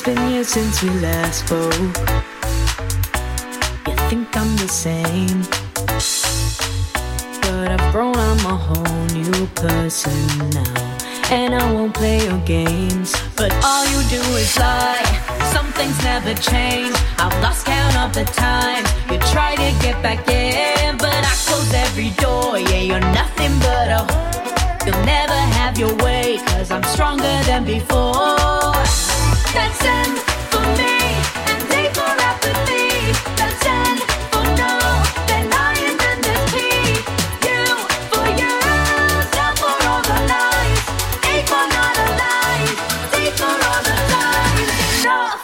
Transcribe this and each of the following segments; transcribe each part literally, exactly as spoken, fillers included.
It's been years since we last spoke. You think I'm the same, but I've grown, I'm a whole new person now. And I won't play your games, but all you do is lie. Some things never change. I've lost count of the times you try to get back in, but I close every door. Yeah, you're nothing but a whore. You'll never have your way, cause I'm stronger than before. That's end for me, and day for apathy. That's end for no, then I and then there's P. You for you, down for all the lies. A for not alive, D for all the lies. Enough.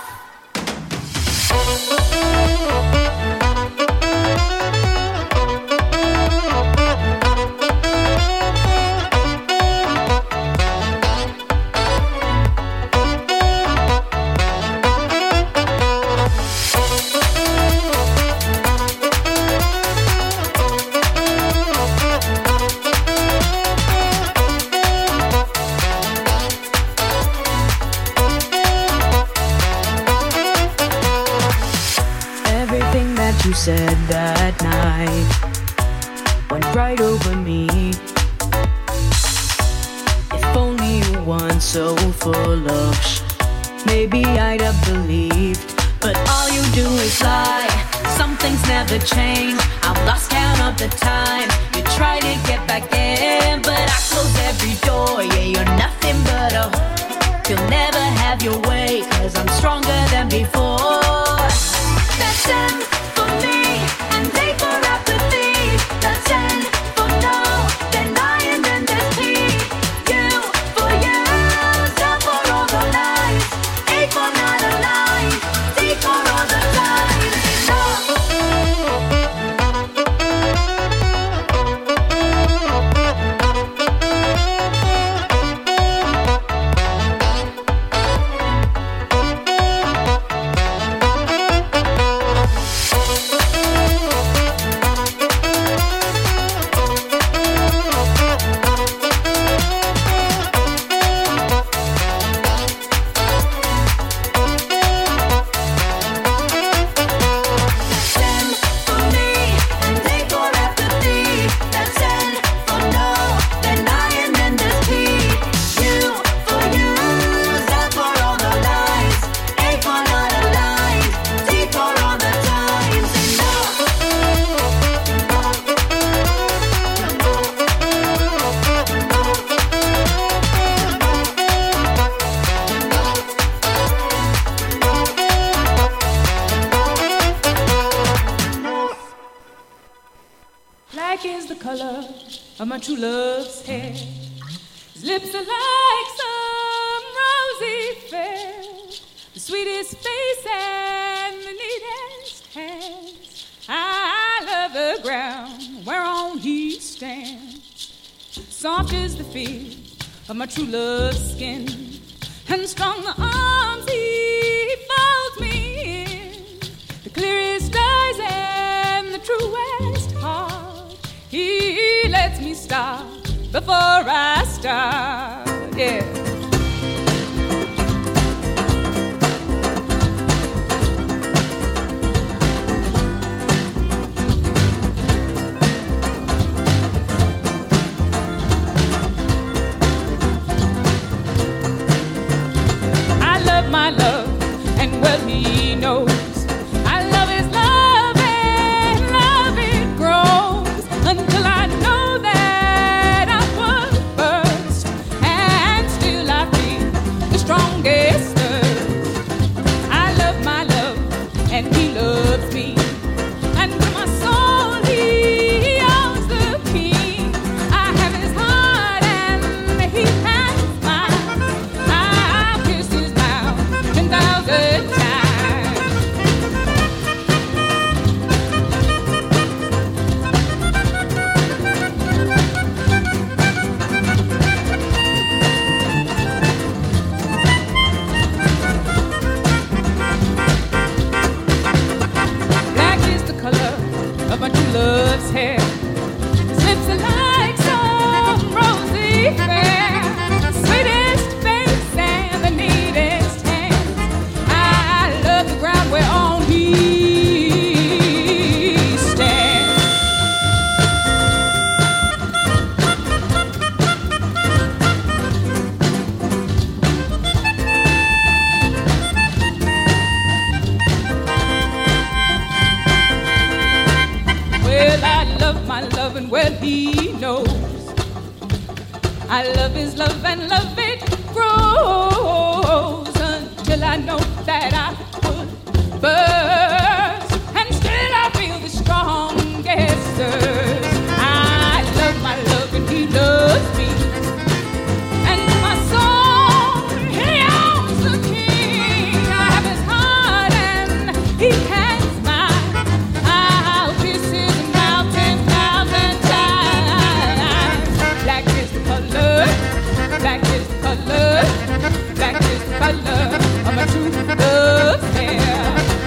You said that night went right over me. If only you weren't so full of sh, maybe I'd have believed. But all you do is lie. Some things never change. I've lost count of the time you try to get back in, but I close every door. Yeah, you're nothing but a whore. You'll never have your way, cause I'm stronger than before. That's end for me, and day for apathy. That's end for no, then I and then there's P. You for you, down for all the lies. A for not alive, D for all the lies. My true love's hair, his lips are like some rosy fair, the sweetest face and the neatest hands. I love the ground whereon he stands. Soft is the feel of my true love's skin, and strong the arms he folds me in. The clearest eyes and the truest heart, he lets me stop before I start, yeah. I love my love, and well he knows. I love his love, and love it grows until I know that I was first loving, well, he knows. I love his love and love it grows until I know that I would burst, and still I feel the strongest urge. I love my love and he loves me, and my soul, he owns the king. I have his heart and he has mine. I'll kiss his mouth ten thousand times. Black is the color, black is the color, black is the color of my true love's hair.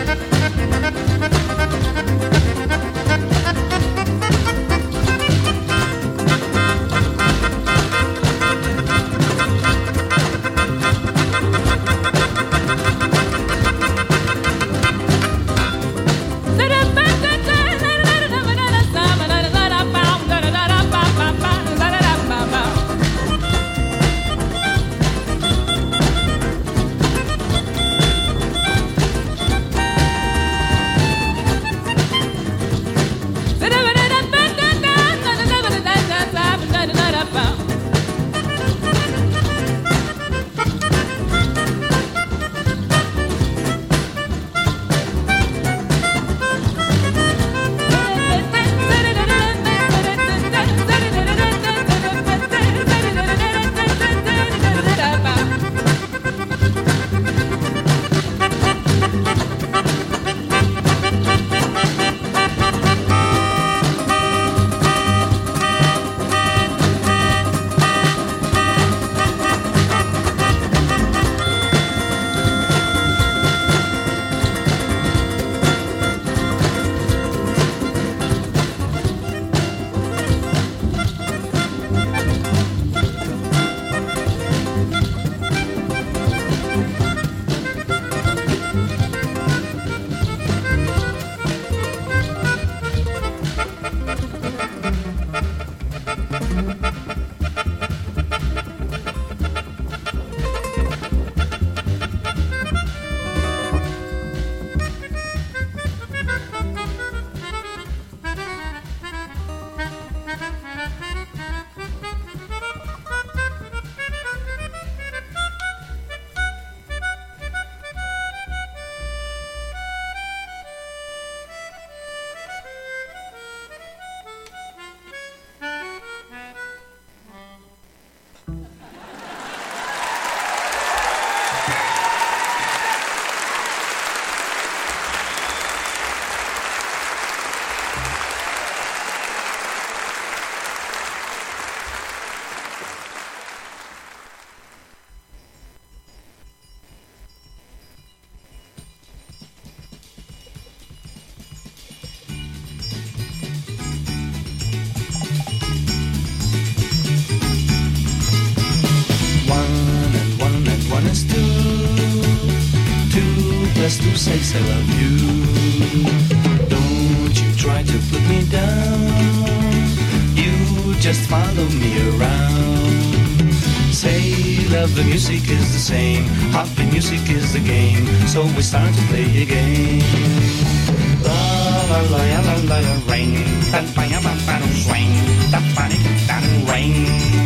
To say I love you. Don't you try to put me down. You just follow me around. Say love the music is the same. Happy music is the game. So we start to play a game. La la la la la la rain. That fire ba ba swing. That fire that rain.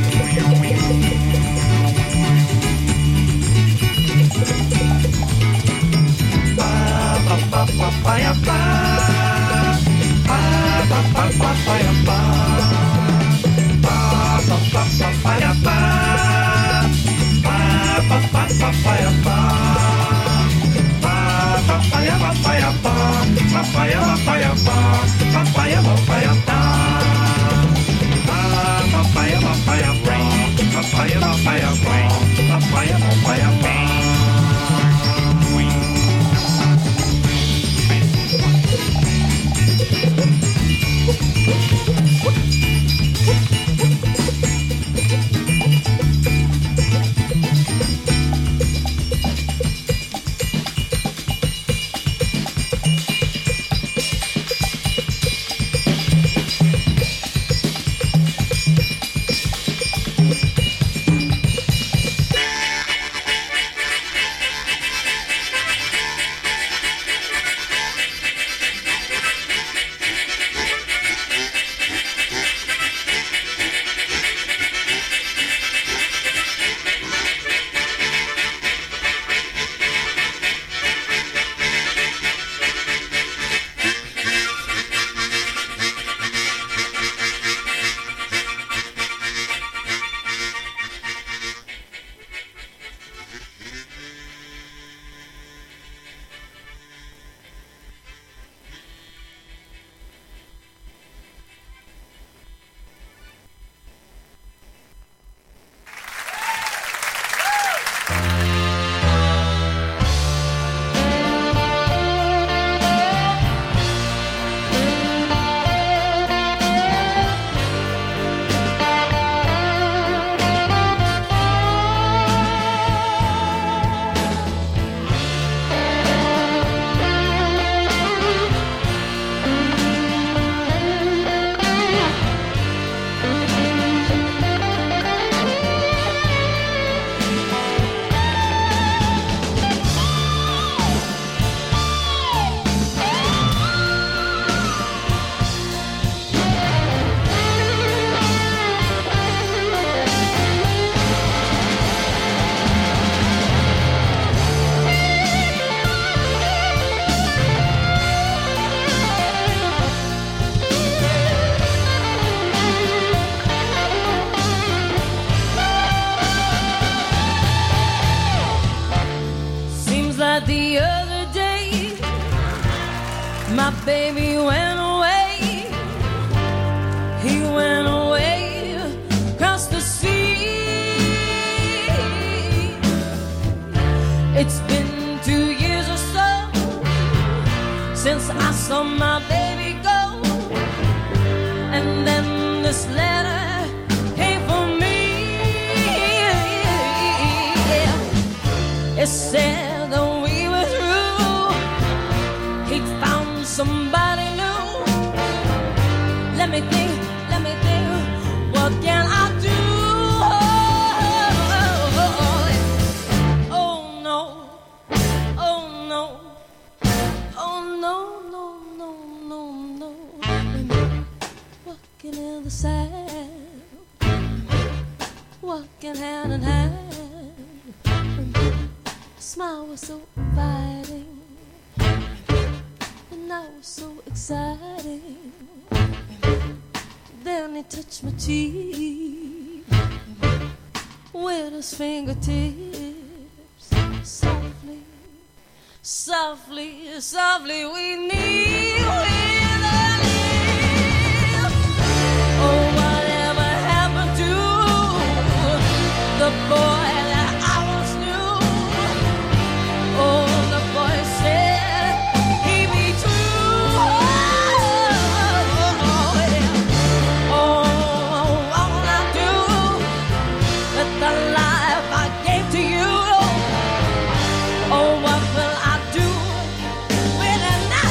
Pa pa pa ya pa, pa pa pa pa pa ya pa, pa pa pa pa pa ya pa, pa pa pa pa pa ya pa, pa pa pa ya pa pa ya pa, pa pa ya pa ya pa, pa pa ya pa ya pa, pa pa pa ya pa ya rain, pa pa ya pa ya rain, pa pa ya pa ya rain. baby went away. He went away across the sea. It's been two years or so since I saw my baby go, and then this letter came for me. It said that we were through. He'd found somebody new. Let me think, let me think, what can I do? Oh no, oh no, oh no, no, no, no, no. Walking in the sand, walking hand in hand. Smile was so inviting, and I was so exciting. Then he touched my cheek with his fingertips. Softly, softly, softly we kneel with our lips. Oh, whatever happened to the boy that I once knew? Oh, the boy said he'd be true. Oh, yeah. Oh, what will I do with the life I gave to you? Oh, what will I do with it now?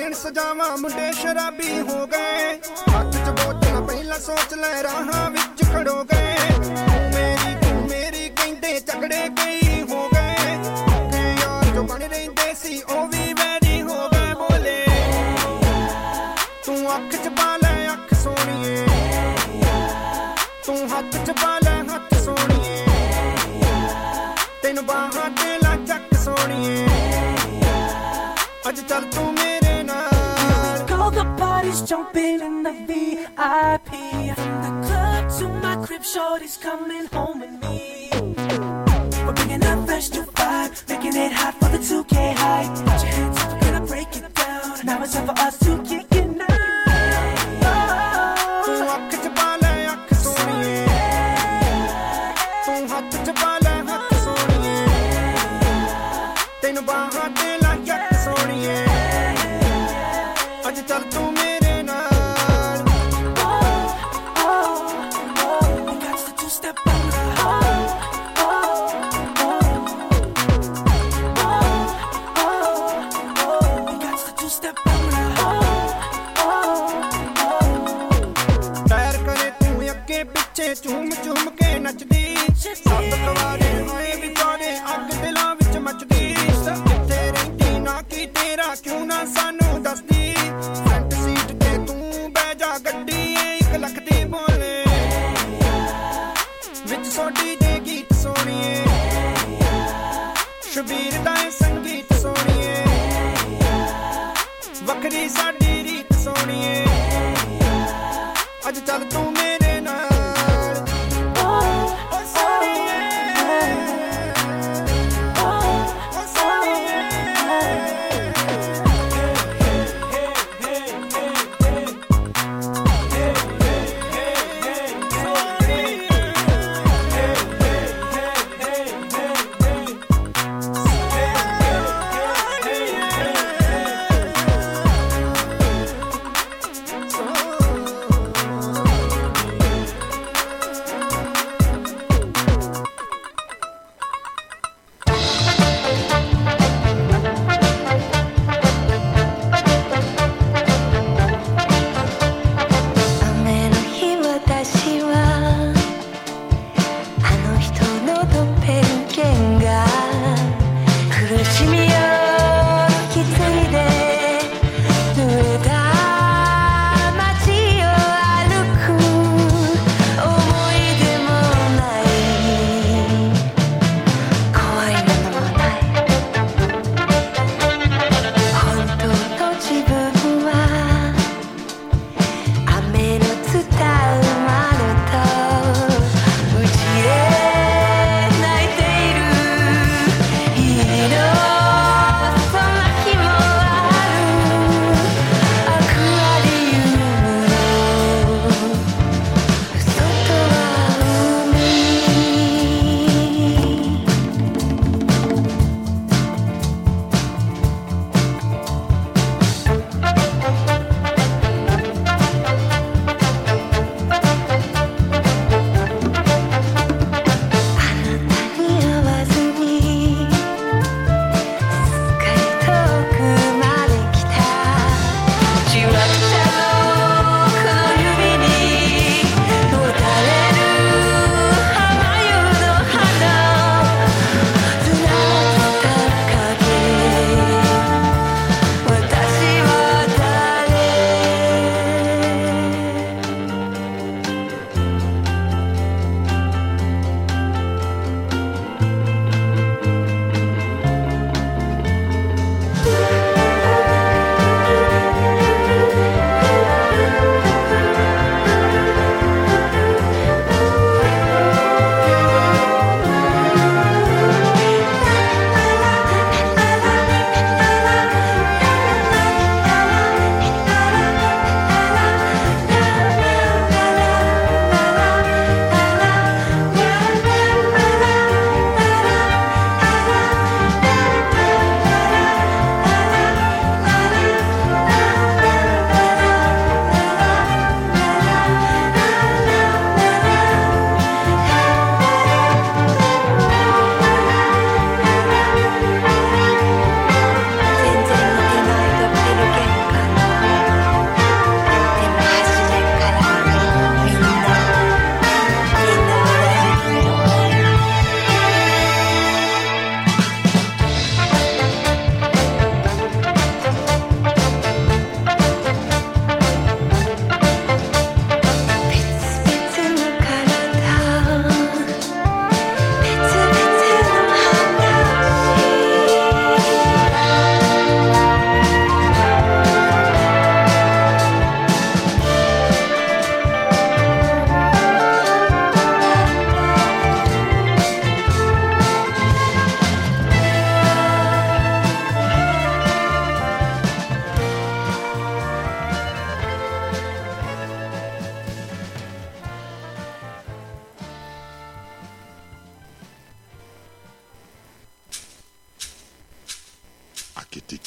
ਸਜਾਵਾਂ ਮੁੰਡੇ ਸ਼ਰਾਬੀ ਹੋ ਗਏ ਹੱਥ ਚ ਬੋਤਲ ਪਹਿਲਾਂ ਸੋਚ ਲੈ ਰਾਹਾਂ ਵਿੱਚ ਖੜੋ ਗਏ ਤੂੰ ਮੇਰੀ ਤੂੰ ਮੇਰੀ ਕਹਿੰਦੇ ਝਗੜੇ ਕਈ ਹੋ ਗਏ ਕਿ ਯਾਰ ਜੋ ਬਣ ਰਹਿੰਦੇ ਸੀ ਉਹ ਵੀ ਵੈਰੀ ਹੋ ਗਏ ਬੋਲੇ ਤੂੰ ਅੱਖ ਚ ਪਾ ਲੈ ਅੱਖ ਸੋਹਣੀਏ ਤੂੰ ਹੱਥ ਚ ਪਾ ਲੈ ਹੱਥ ਸੋਹਣੀਏ ਤੈਨੂੰ ਬਾਹਾਂ ਤੇ ਲਾ ਚੱਕ ਸੋਹਣੀਏ ਅੱਜ ਚੱਲ ਤੂੰ ਮੇਰੇ ਨਾਲ The party's jumping in the V I P. From the club to my crib, shorty's coming home with me. We're bringing a fresh new vibe, making it hot for the two K high. Put your hands up, we're gonna break it down. Now it's time for us to kick it now. ਤੂੰ ਅੱਖ ਚ ਪਾ ਲੈ ਅੱਖ ਸੋਹਣੀਏ ਤੂੰ ਹੱਥ ਚ ਪਾ ਲੈ ਹੱਥ ਸੋਹਣੀਏ ਤੈਨੂੰ ਬਾਹਾਂ ਤੇ ਲਾ ਚੱਕ ਸੋਹਣੀਏ ਅੱਜ ਚੱਲ ਤੂੰ ਮੇਰੇ ਨਾਲ We got to two-step on the We got to two-step on ਪੈਰ ਕਰੇ ਤੂੰ ਅੱਗੇ ਪਿੱਛੇ ਝੂਮ ਝੂਮ ਕੇ ਨੱਚਦੀ ਸੱਤ ਤਵਾਰੇ ਹੋਏ ਵਿਚਾਰੇ ਅੱਗ ਦਿਲਾਂ ਵਿੱਚ ਮੱਚਦੀ ਕਿੱਥੇ ਰਹਿੰਦੀ ਨਾ ਕੀ ਤੇਰਾ ਕਿਉਂ ਨਾ ਸਾਨੂੰ ਦੱਸਦੀ ਫਰੰਟ ਸੀਟ ਤੇ ਤੂੰ ਬਹਿ ਜਾ ਗੱਡੀ ਏ ਇੱਕ ਲੱਖ ਦੀ ਬੋਲੇ ਵਿੱਚ ਸੋਡੀ ਦੇ ਗੀਤ ਸੋਹਣੀਏ ਸ਼ਬੀਰ ਦਾ ਏ ਸੰਗੀਤ ਸੋਹਣੀਏ ਵੱਖਰੀ ਸਾਡੀ ਰੀਤ ਸੋਹਣੀਏ ਅੱਜ ਚੱਲ ਤੂੰ ਮੇਰੇ ਨਾਲ ਓ ਸੋਹਣੀਏ ਓ ਸੋਹਣੀਏ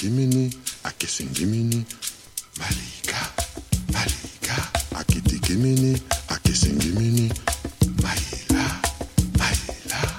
Kimini, Akisingimini, Malika, Malika, Akitikimini, Akisingimini, Maila, Maila.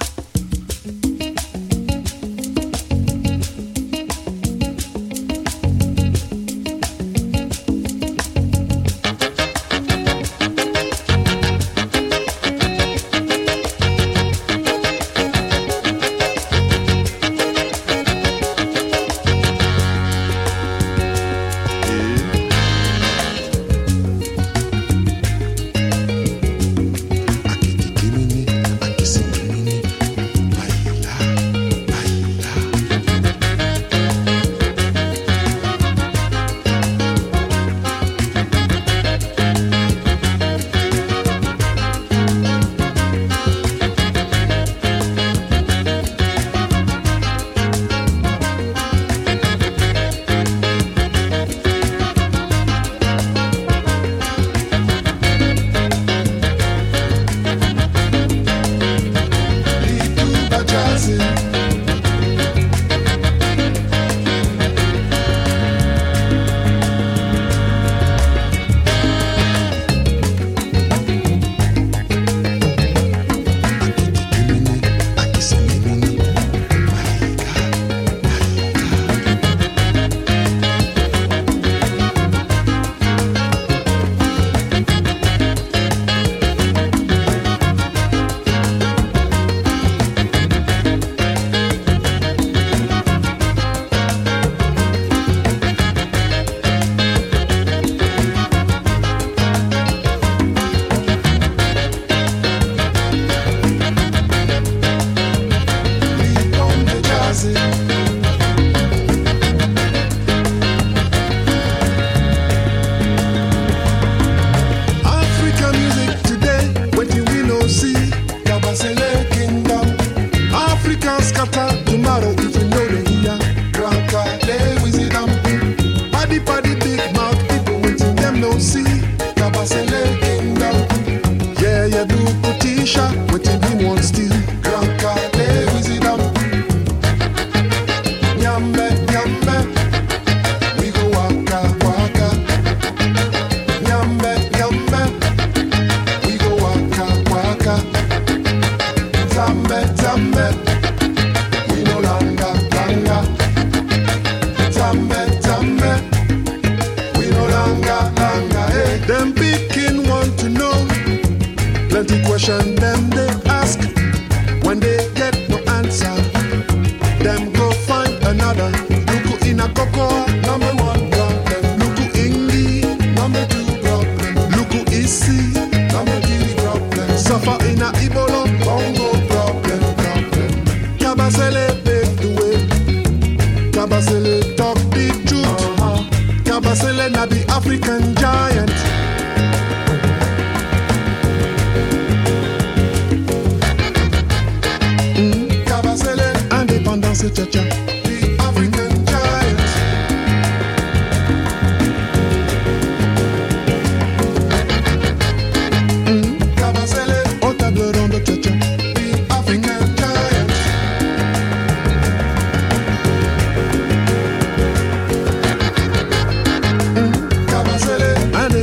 And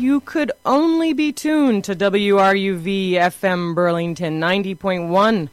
you could only be tuned to W R U V F M Burlington ninety point one